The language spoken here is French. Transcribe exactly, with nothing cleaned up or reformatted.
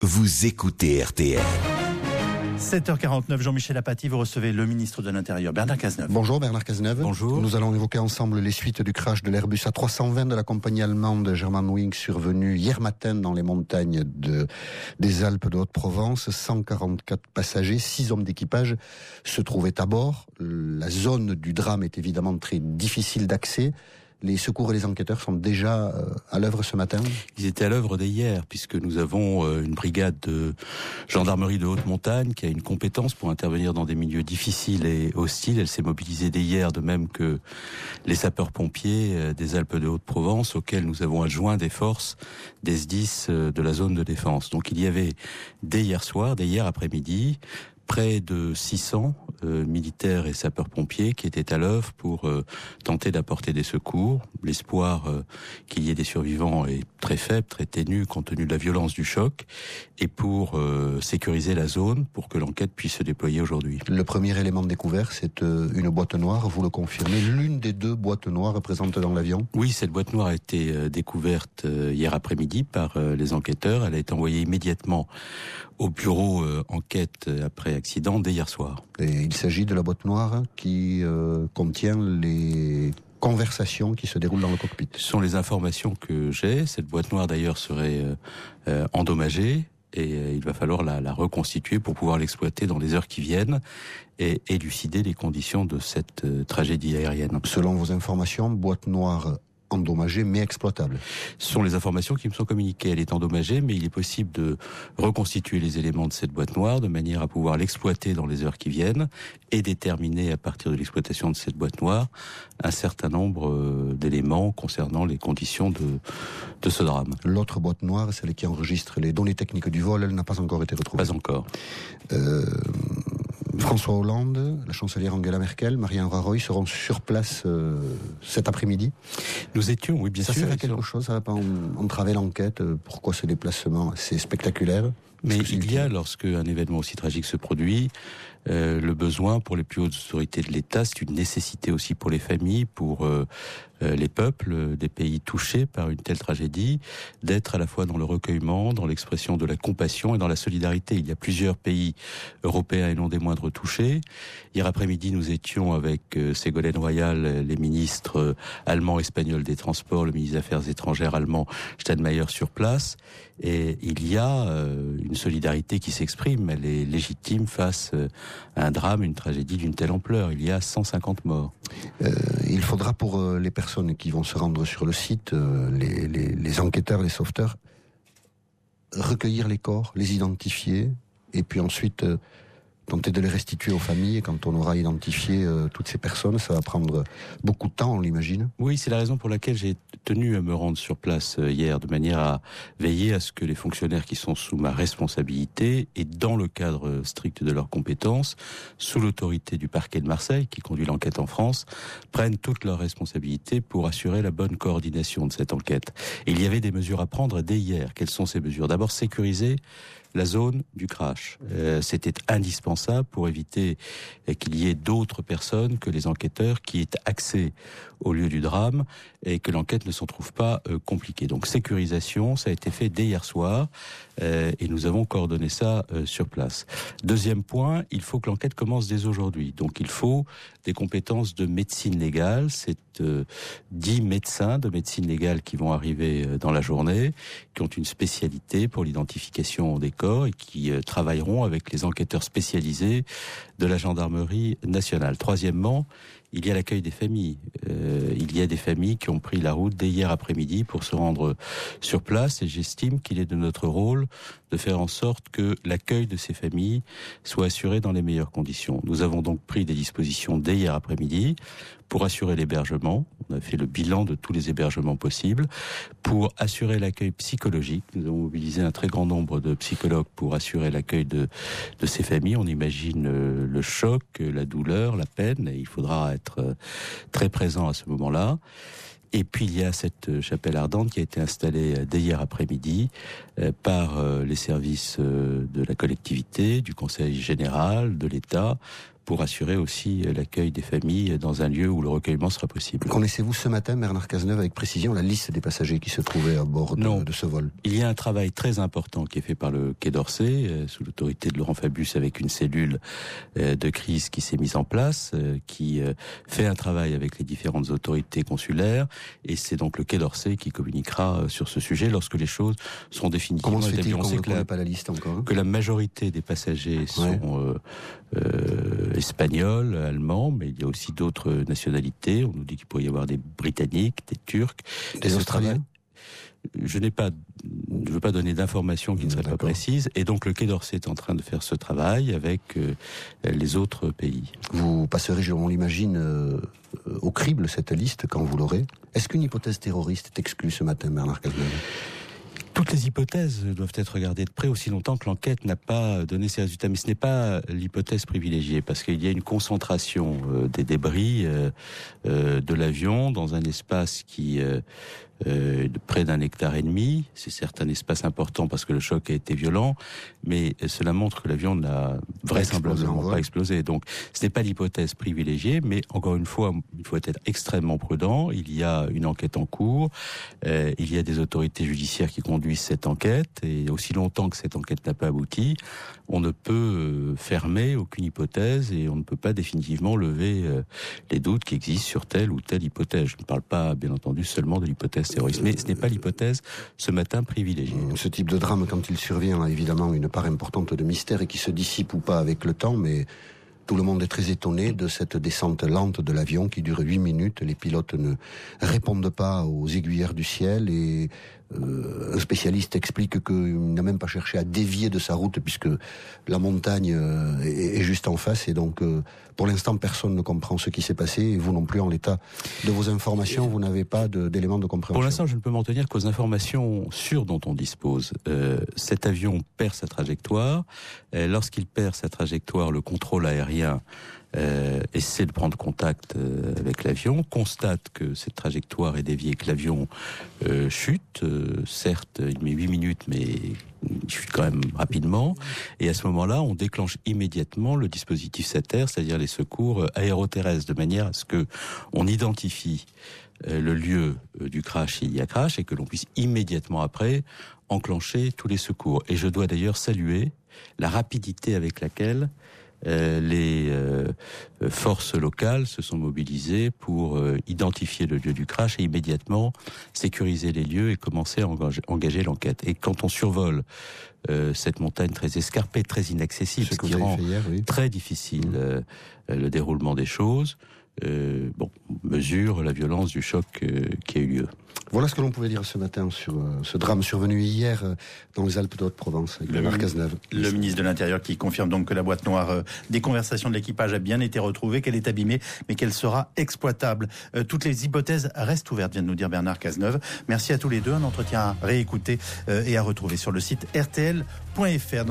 Vous écoutez R T L. sept heures quarante-neuf, Jean-Michel Apathy, vous recevez le ministre de l'Intérieur, Bernard Cazeneuve. Bonjour Bernard Cazeneuve. Bonjour. Nous allons évoquer ensemble les suites du crash de l'Airbus A trois cent vingt de la compagnie allemande Germanwings survenu hier matin dans les montagnes de, des Alpes de Haute-Provence. cent quarante-quatre passagers, six hommes d'équipage se trouvaient à bord. La zone du drame est évidemment très difficile d'accès. Les secours et les enquêteurs sont déjà euh, à l'œuvre ce matin. Ils étaient à l'œuvre dès hier, puisque nous avons euh, une brigade de gendarmerie de haute montagne qui a une compétence pour intervenir dans des milieux difficiles et hostiles. Elle s'est mobilisée dès hier, de même que les sapeurs-pompiers euh, des Alpes de Haute-Provence, auxquels nous avons adjoint des forces des S dix euh, de la zone de défense. Donc il y avait dès hier soir, dès hier après-midi, près de six cents euh, militaires et sapeurs-pompiers qui étaient à l'œuvre pour euh, tenter d'apporter des secours. L'espoir euh, qu'il y ait des survivants est très faible, très ténu compte tenu de la violence du choc, et pour euh, sécuriser la zone pour que l'enquête puisse se déployer aujourd'hui. Le premier élément découvert, c'est euh, une boîte noire, vous le confirmez, l'une des deux boîtes noires présentes dans l'avion. Oui, cette boîte noire a été euh, découverte euh, hier après-midi par euh, les enquêteurs. Elle a été envoyée immédiatement au bureau euh, enquête après accident dès hier soir. Et il s'agit de la boîte noire qui euh, contient les conversations qui se déroulent dans le cockpit. Ce sont les informations que j'ai. Cette boîte noire d'ailleurs serait euh, euh, endommagée et euh, il va falloir la, la reconstituer pour pouvoir l'exploiter dans les heures qui viennent et élucider les conditions de cette euh, tragédie aérienne. Selon vos informations, boîte noire endommagée mais exploitable. Ce sont les informations qui me sont communiquées. Elle est endommagée, mais il est possible de reconstituer les éléments de cette boîte noire de manière à pouvoir l'exploiter dans les heures qui viennent et déterminer à partir de l'exploitation de cette boîte noire un certain nombre d'éléments concernant les conditions de, de ce drame. L'autre boîte noire, celle qui enregistre les données techniques du vol, elle n'a pas encore été retrouvée. Pas encore. Euh... François Hollande, la chancelière Angela Merkel, Marianne Rajoy seront sur place euh, cet après-midi. Nous étions, oui, bien ça sûr. Ça sert à quelque chose, ça va pas entraver l'enquête. Pourquoi ce déplacement assez spectaculaire? Mais il y a, lorsque un événement aussi tragique se produit, euh, le besoin pour les plus hautes autorités de l'État, c'est une nécessité aussi pour les familles, pour euh, euh, les peuples des pays touchés par une telle tragédie, d'être à la fois dans le recueillement, dans l'expression de la compassion et dans la solidarité. Il y a plusieurs pays européens et non des moindres touchés. Hier après-midi, nous étions avec euh, Ségolène Royal, les ministres euh, allemands, espagnols des Transports, le ministre des Affaires étrangères allemand Steinmeier sur place, et il y a euh, une solidarité qui s'exprime. Elle est légitime face euh, à un drame, une tragédie d'une telle ampleur. Il y a cent cinquante morts. Euh, il faudra pour euh, les personnes qui vont se rendre sur le site, euh, les, les, les enquêteurs, les sauveteurs, recueillir les corps, les identifier, et puis ensuite euh, tenter de les restituer aux familles. Et quand on aura identifié euh, toutes ces personnes, ça va prendre beaucoup de temps, on l'imagine. Oui, c'est la raison pour laquelle j'ai tenu à me rendre sur place euh, hier, de manière à veiller à ce que les fonctionnaires qui sont sous ma responsabilité et dans le cadre strict de leurs compétences, sous l'autorité du parquet de Marseille, qui conduit l'enquête en France, prennent toutes leurs responsabilités pour assurer la bonne coordination de cette enquête. Et il y avait des mesures à prendre dès hier. Quelles sont ces mesures? D'abord, sécuriser la zone du crash. Euh, c'était indispensable pour éviter qu'il y ait d'autres personnes que les enquêteurs qui aient accès au lieu du drame et que l'enquête ne s'en trouve pas euh, compliquée. Donc sécurisation, ça a été fait dès hier soir euh, et nous avons coordonné ça euh, sur place. Deuxième point, il faut que l'enquête commence dès aujourd'hui. Donc il faut des compétences de médecine légale. C'est euh, dix médecins de médecine légale qui vont arriver euh, dans la journée, qui ont une spécialité pour l'identification des corps et qui euh, travailleront avec les enquêteurs spécialisés de la gendarmerie nationale. Troisièmement, il y a l'accueil des familles. Euh, il y a des familles qui ont pris la route dès hier après-midi pour se rendre sur place et j'estime qu'il est de notre rôle de faire en sorte que l'accueil de ces familles soit assuré dans les meilleures conditions. Nous avons donc pris des dispositions dès hier après-midi pour assurer l'hébergement. On a fait le bilan de tous les hébergements possibles. Pour assurer l'accueil psychologique, nous avons mobilisé un très grand nombre de psychologues pour assurer l'accueil de, de ces familles. On imagine euh, le choc, la douleur, la peine, et il faudra être euh, très présent à ce moment-là. Et puis il y a cette chapelle ardente qui a été installée dès hier après-midi euh, par euh, les services euh, de la collectivité, du Conseil général, de l'État, pour assurer aussi l'accueil des familles dans un lieu où le recueillement sera possible. Connaissez-vous ce matin, Bernard Cazeneuve, avec précision la liste des passagers qui se trouvaient à bord de, de ce vol? Il y a un travail très important qui est fait par le Quai d'Orsay, euh, sous l'autorité de Laurent Fabius, avec une cellule euh, de crise qui s'est mise en place, euh, qui euh, fait un travail avec les différentes autorités consulaires, et c'est donc le Quai d'Orsay qui communiquera euh, sur ce sujet lorsque les choses seront définitivement établies. Comment se fait-il qu'on ne connaît la, pas la liste encore hein que la majorité des passagers sont ouais. euh, euh, espagnols, allemands, mais il y a aussi d'autres nationalités. On nous dit qu'il pourrait y avoir des Britanniques, des Turcs, des Australiens. Je n'ai pas, je ne veux pas donner d'informations qui ne seraient pas précises, et donc le Quai d'Orsay est en train de faire ce travail avec euh, les autres pays. Vous passerez, on l'imagine, euh, au crible cette liste quand vous l'aurez. Est-ce qu'une hypothèse terroriste est exclue ce matin, Bernard Cazeneuve ? Toutes les hypothèses doivent être regardées de près aussi longtemps que l'enquête n'a pas donné ses résultats. Mais ce n'est pas l'hypothèse privilégiée, parce qu'il y a une concentration euh, des débris euh, euh, de l'avion dans un espace qui euh, euh, de près d'un hectare et demi. C'est certes un espace important parce que le choc a été violent, mais cela montre que l'avion n'a vraisemblablement pas explosé. Donc ce n'est pas l'hypothèse privilégiée, mais encore une fois, il faut être extrêmement prudent. Il y a une enquête en cours, euh, il y a des autorités judiciaires qui conduisent cette enquête, et aussi longtemps que cette enquête n'a pas abouti, on ne peut fermer aucune hypothèse et on ne peut pas définitivement lever les doutes qui existent sur telle ou telle hypothèse. Je ne parle pas, bien entendu, seulement de l'hypothèse terroriste, mais ce n'est pas l'hypothèse ce matin privilégiée. Ce type de drame, quand il survient, a évidemment une part importante de mystère et qui se dissipe ou pas avec le temps, mais tout le monde est très étonné de cette descente lente de l'avion qui dure huit minutes. Les pilotes ne répondent pas aux aiguillères du ciel et euh, un spécialiste explique qu'il n'a même pas cherché à dévier de sa route puisque la montagne euh, est, est juste en face et donc euh, pour l'instant personne ne comprend ce qui s'est passé et vous non plus en l'état de vos informations, vous n'avez pas de, d'éléments de compréhension. Pour l'instant, je ne peux m'en tenir qu'aux informations sûres dont on dispose. Euh, cet avion perd sa trajectoire. Euh, lorsqu'il perd sa trajectoire, le contrôle aérien Euh, essaie de prendre contact euh, avec l'avion, constate que cette trajectoire est déviée, que l'avion euh, chute. Euh, certes, il met huit minutes, mais il chute quand même rapidement. Et à ce moment-là, on déclenche immédiatement le dispositif S A T E R, c'est-à-dire les secours aéroterrestres, de manière à ce que on identifie euh, le lieu euh, du crash s'il y a crash et que l'on puisse immédiatement après enclencher tous les secours. Et je dois d'ailleurs saluer la rapidité avec laquelle Euh, les euh, forces locales se sont mobilisées pour euh, identifier le lieu du crash et immédiatement sécuriser les lieux et commencer à engager, engager l'enquête. Et quand on survole euh, cette montagne très escarpée, très inaccessible, ce, ce qui rend hier, oui. très difficile euh, le déroulement des choses, euh, bon, mesure la violence du choc euh, qui a eu lieu. Voilà ce que l'on pouvait dire ce matin sur euh, ce drame survenu hier euh, dans les Alpes de Haute-Provence avec Bernard Cazeneuve. Le ministre de l'Intérieur qui confirme donc que la boîte noire euh, des conversations de l'équipage a bien été retrouvée, qu'elle est abîmée, mais qu'elle sera exploitable. Euh, toutes les hypothèses restent ouvertes, vient de nous dire Bernard Cazeneuve. Merci à tous les deux, un entretien à réécouter euh, et à retrouver sur le site R T L point F R.